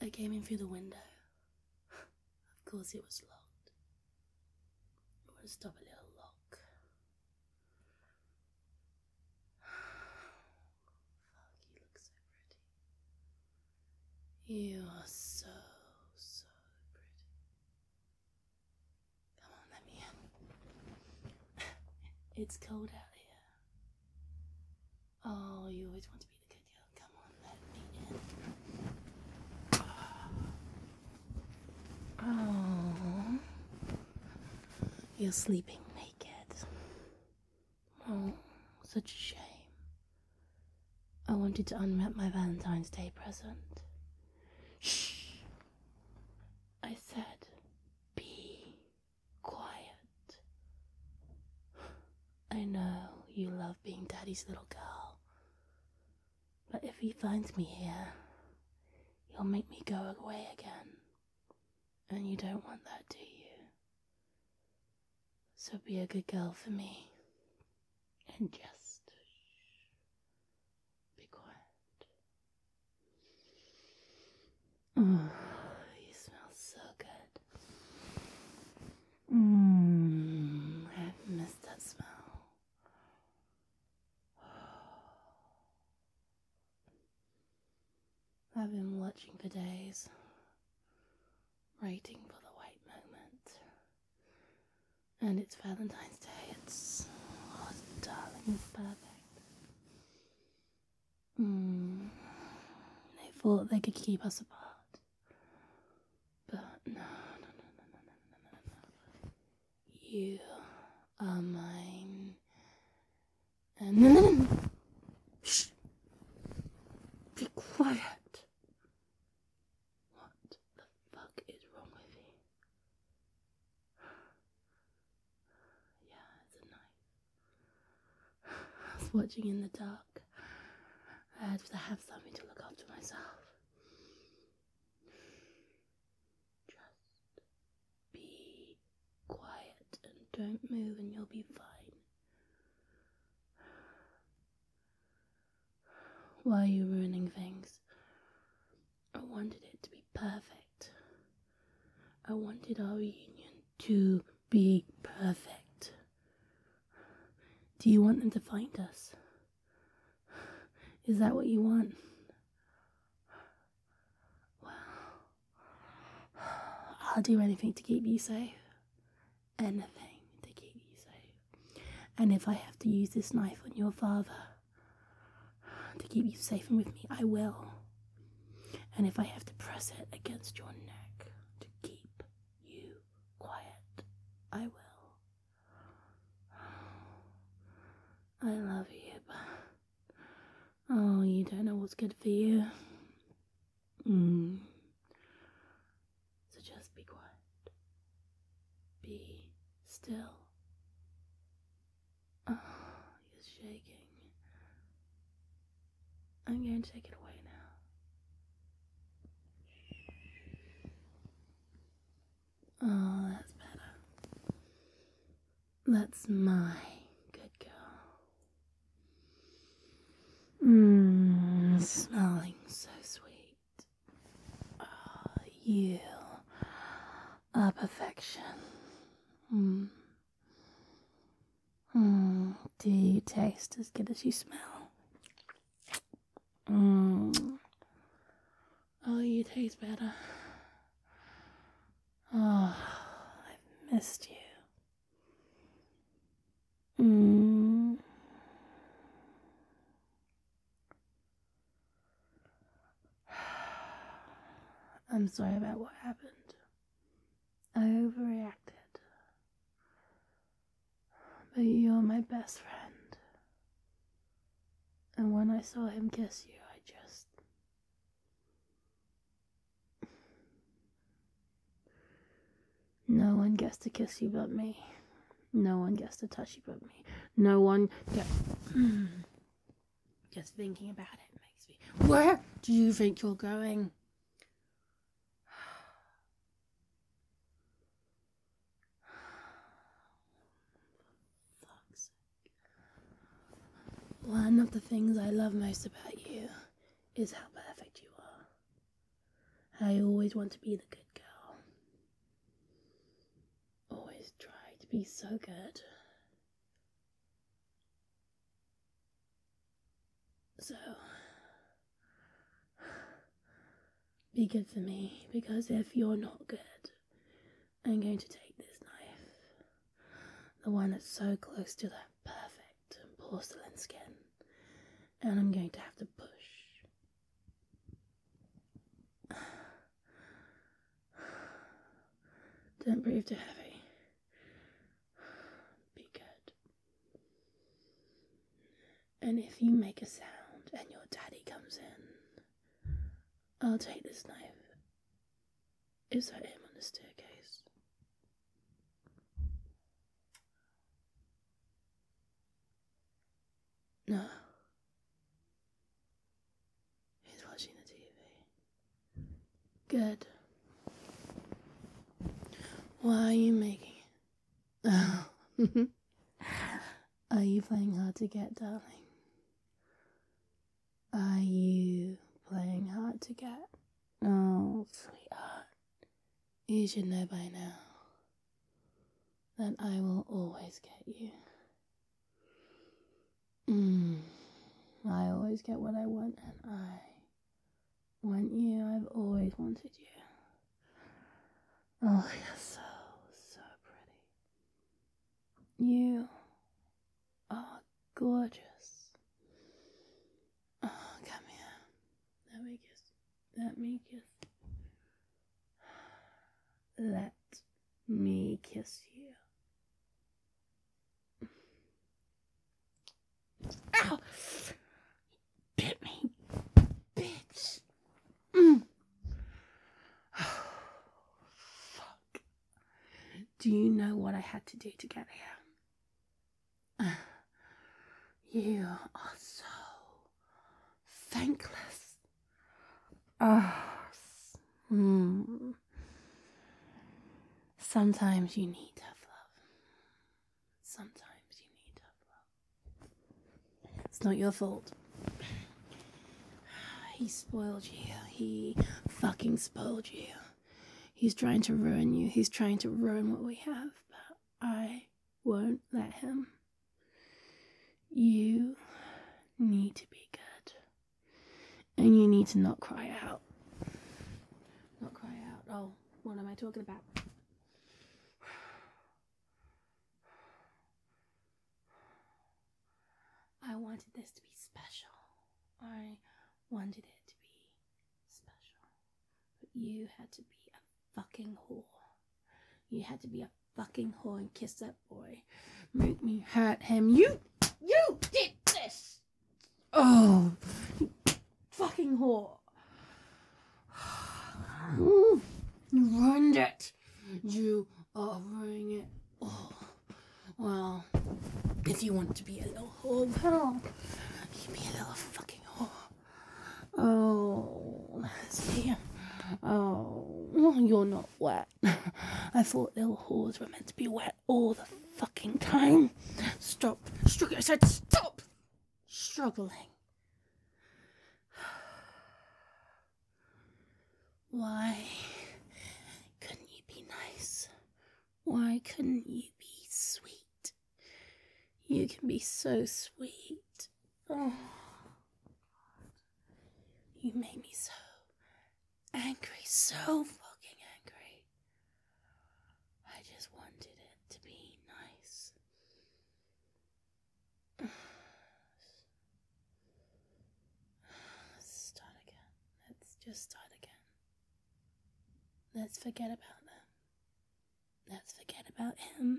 I came in through the window. Of course it was locked. I want to stop a little lock. Fuck, you look so pretty. You are so pretty. Come on, let me in. It's cold out here. Oh, you always want to be the good girl. Come on, let me in. Oh, you're sleeping naked. Oh, such a shame. I wanted to unwrap my Valentine's Day present. Shh! I said, be quiet. I know you love being Daddy's little girl, but if he finds me here, he'll make me go away again. And you don't want that, do you? So be a good girl for me. And just be quiet. Oh, you smell so good. I miss that smell. I've been watching for days, waiting for the right moment. And it's Valentine's Day. It's, oh, darling, it's perfect. They thought they could keep us apart. But no. You are mine. And shh! Be quiet. What the fuck is wrong with you? Yeah, it's a knife. I was watching in the dark. I had to have something to look after myself. Just be quiet and don't move and you'll be fine. Why are you ruining things? I wanted it to be perfect. I wanted our reunion to be perfect. Do you want them to find us? Is that what you want? Well, I'll do anything to keep you safe. Anything to keep you safe. And if I have to use this knife on your father to keep you safe and with me, I will. And if I have to press it against your neck to keep you quiet, I will. I love you, but oh, you don't know what's good for you. So just be quiet. Be still. Oh, you're shaking. I'm going to take it away now. Oh, that's better. That's my good girl. Smelling so sweet. Oh, you are perfection. Do you taste as good as you smell? Oh, you taste better. Oh, I've missed you. I'm sorry about what happened. I overreacted. But you're my best friend. And when I saw him kiss you, I just... No one gets to kiss you but me. No one gets to touch you but me. No one gets... Just thinking about it makes me... Where do you think you're going? Fuck's sake. One of the things I love most about you is how perfect you are. I always want to be the good girl. Always try to be so good. So, be good for me, because if you're not good, I'm going to take this knife, the one that's so close to that perfect porcelain skin, and I'm going to have to push. Don't breathe too heavy. Be good. And if you make a sound and your daddy comes in, I'll take this knife. Is that him on the staircase? No. He's watching the TV. Good. Why are you making it? Are you playing hard to get, darling? Are you playing hard to get? Oh, sweetheart. You should know by now that I will always get you. I always get what I want, and I want you. I've always wanted you. Oh, you're so pretty. You are gorgeous. Oh, come here. Let me kiss. Let me kiss. Let me kiss you. Ow! Bit me, bitch. Fuck. Do you know what I had to do to get here? You are so thankless. Sometimes you need tough love. Sometimes you need tough love. It's not your fault. He spoiled you. He fucking spoiled you. He's trying to ruin you. He's trying to ruin what we have, but I won't let him. You need to be good. And you need to not cry out. Not cry out. Oh, what am I talking about? I wanted this to be special. I wanted it to be special. But you had to be a fucking whore. You had to be a fucking whore and kiss that boy. Make me hurt him. You did this! Oh, fucking whore. You ruined it. You are ruining it. Oh, well, if you want to be a little whore, well, you be a little fucking whore. Oh, let's see. Oh, you're not wet. I thought little whores were meant to be wet all the fucking time. Stop. I said stop struggling. Why couldn't you be nice? Why couldn't you be sweet? You can be so sweet. Oh, you made me so angry, so fucking angry. I just wanted it to be nice. Let's start again. Let's just start again. Let's forget about them. Let's forget about him.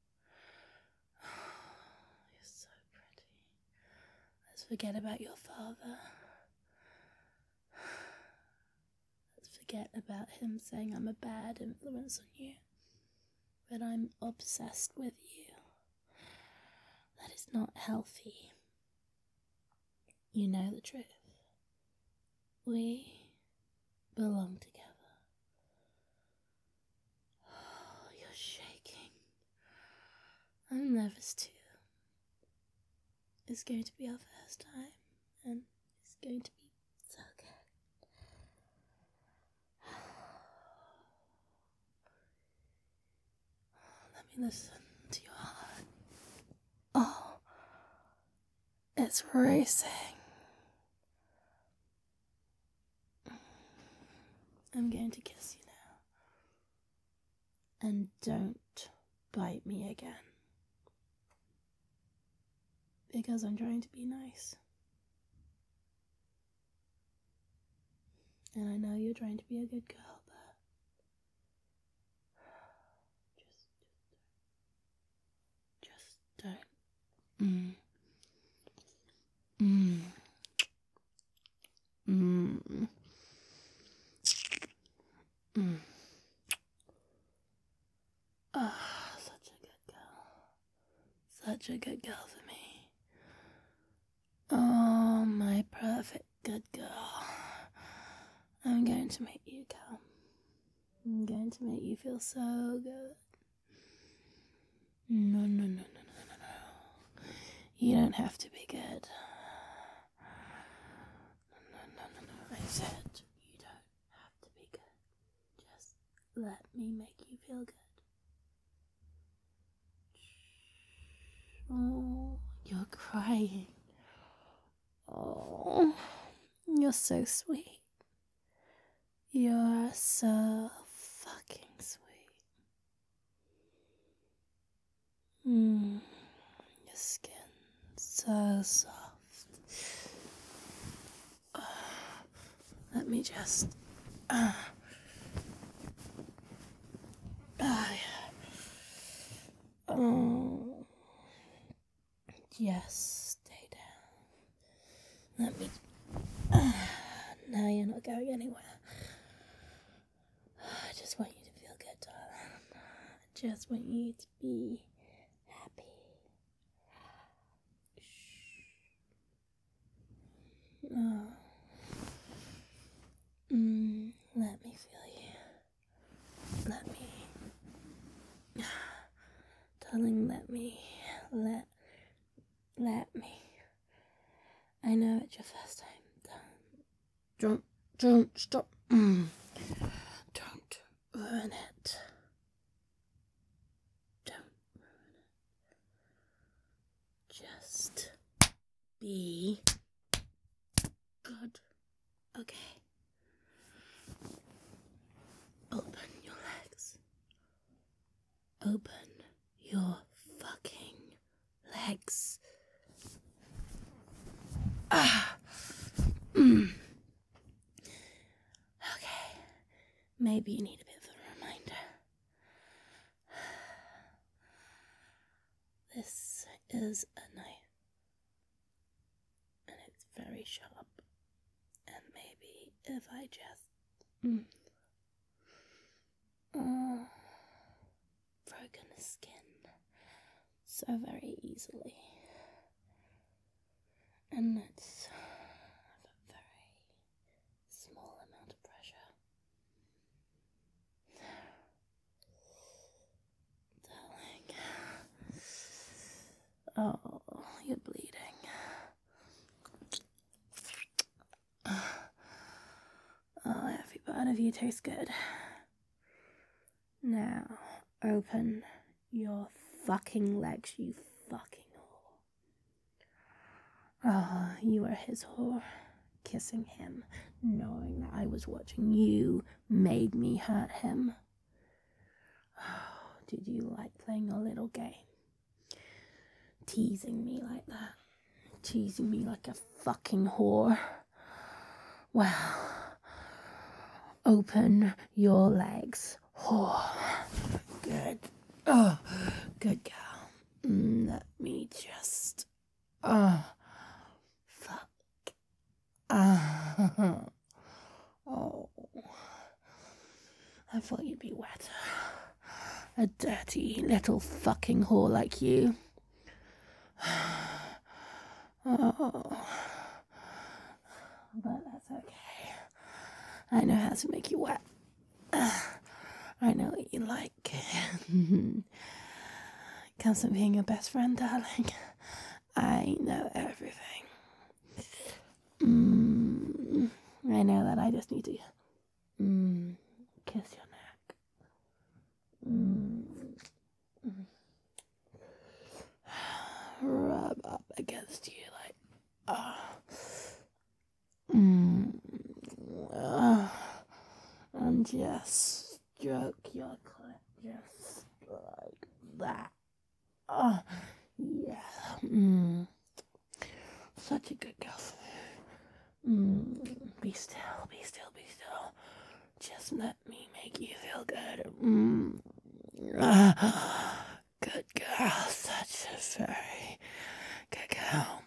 You're so pretty. Let's forget about your father. Let's forget about him saying I'm a bad influence on you. But I'm obsessed with you. That is not healthy. You know the truth. We belong together. Oh, you're shaking. I'm nervous too. It's going to be our first time, and it's going to be so good. Listen to your heart. Oh, it's racing. I'm going to kiss you now. And don't bite me again. Because I'm trying to be nice. And I know you're trying to be a good girl, but just don't. Ah, such a good girl. Such a good girl for me. Oh, my perfect good girl. I'm going to make you come. I'm going to make you feel so good. No. You don't have to be good. No. I said you don't have to be good. Just let me make you feel good. Oh, you're crying. Oh, you're so sweet. You're so fucking sweet. Your skin so soft. Let me just. Oh, just stay down. Let me. Now you're not going anywhere. I just want you to feel good, darling. I just want you to be happy. Oh. Let me feel you. Let me. Darling, let me. Let me. I know it's your first time. Don't stop. Don't ruin it. Don't ruin it. Just be good. Okay. Open your legs. Open your fucking legs. Okay. Maybe you need a bit of a reminder. This is a knife. And it's very sharp. And maybe if I just broken the skin so very easily. And it's a very small amount of pressure. Darling. Oh, you're bleeding. Oh, every part of you tastes good. Now, open your fucking legs, you fucking whore. Oh, you were his whore. Kissing him, knowing that I was watching you, made me hurt him. Oh, did you like playing a little game? Teasing me like that. Teasing me like a fucking whore. Well, open your legs, whore. Good. Oh, good girl. Let me just. Fuck. Oh. I thought you'd be wetter. A dirty little fucking whore like you. Oh. But that's okay. I know how to make you wet. I know what you like. Comes from being your best friend, darling. I know everything. I know that I just need to kiss your neck. up against you, like, mm, and just stroke your clit just like that. Yeah. Such a good girl. Be still, be still, be still. Just let me make you feel good. Good girl. Such a very good girl.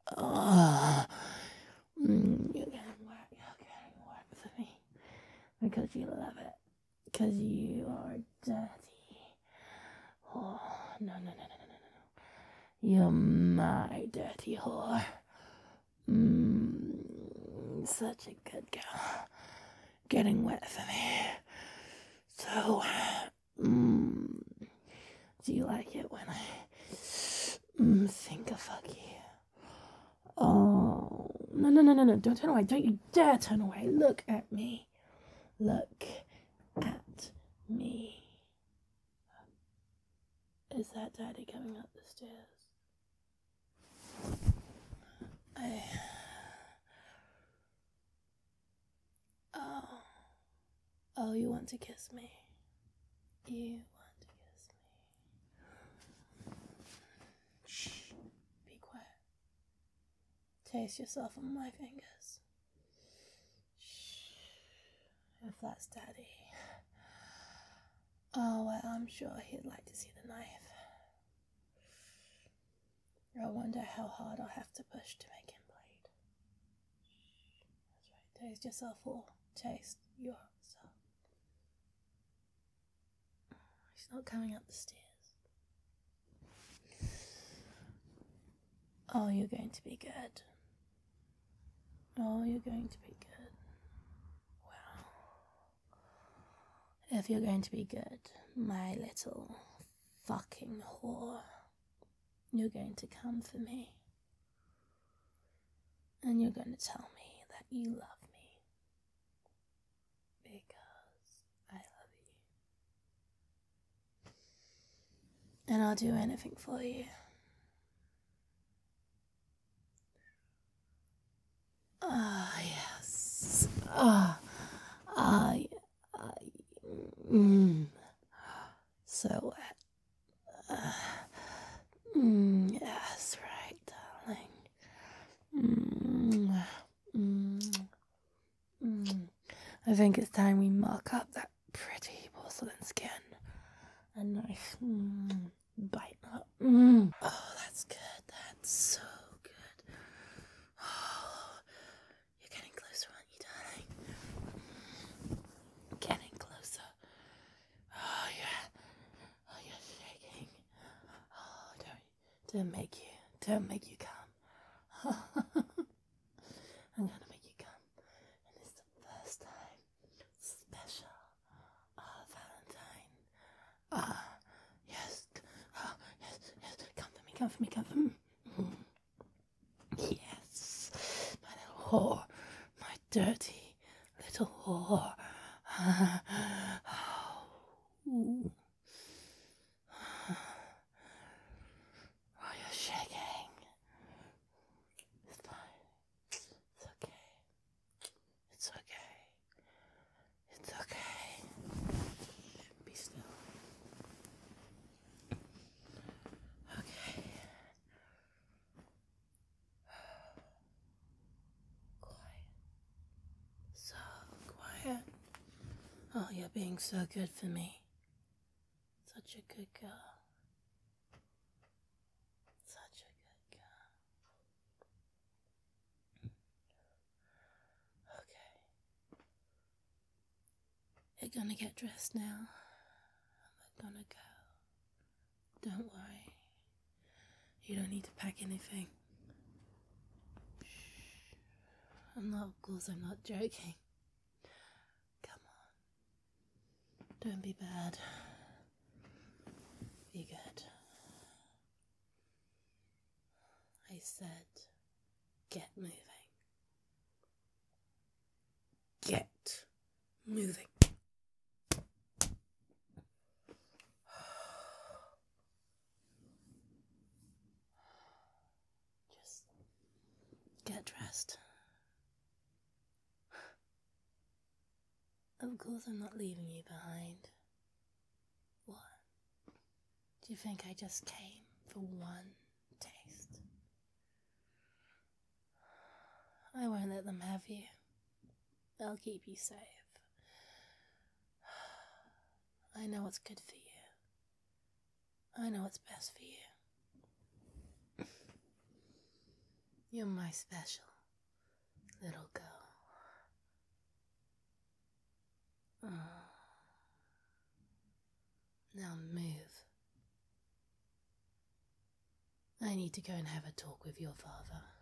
You're getting work for me. Because you love it. Because you are dirty. Oh, no. You're my dirty whore. Such a good girl. Getting wet for me. So, do you like it when I think of fuck you? Oh, no. Don't turn away. Don't you dare turn away. Look at me. Look at me. Is that Daddy coming up the stairs? Oh, you want to kiss me? You want to kiss me? Shh, be quiet. Taste yourself on my fingers. Shh, if that's Daddy. Oh, well, I'm sure he'd like to see the knife. I wonder how hard I'll have to push to make him bleed. That's right, taste yourself all. Taste yourself. He's not coming up the stairs. Oh, you're going to be good. Oh, you're going to be good. Wow. If you're going to be good, my little fucking whore, you're going to come for me. And you're going to tell me that you love me. Because I love you. And I'll do anything for you. Yes. So wet. Yes, right, darling. I think it's time we mark up that pretty porcelain skin. A nice bite up. Oh, that's good. That's so good. Oh, you're getting closer, aren't you, darling? Getting closer. Oh, yeah. Oh, you're shaking. Oh, don't make you come. I'm gonna make you come. And it's the first time. Special. Valentine. Yes. Oh, yes. Come for me. Yes. My little whore. My dirty little whore. Ooh. Oh, you're shaking. It's fine. It's okay. Be still. Okay. Quiet. So quiet. Oh, you're being so good for me. Such a good girl. Okay. You're gonna get dressed now. We're gonna go. Don't worry. You don't need to pack anything. Shh. I'm not joking. Come on. Don't be bad. Be good. I said, get moving. Get moving. Of course I'm not leaving you behind. What? Do you think I just came for one taste? I won't let them have you. I'll keep you safe. I know what's good for you. I know what's best for you. You're my special little girl. Now move. I need to go and have a talk with your father.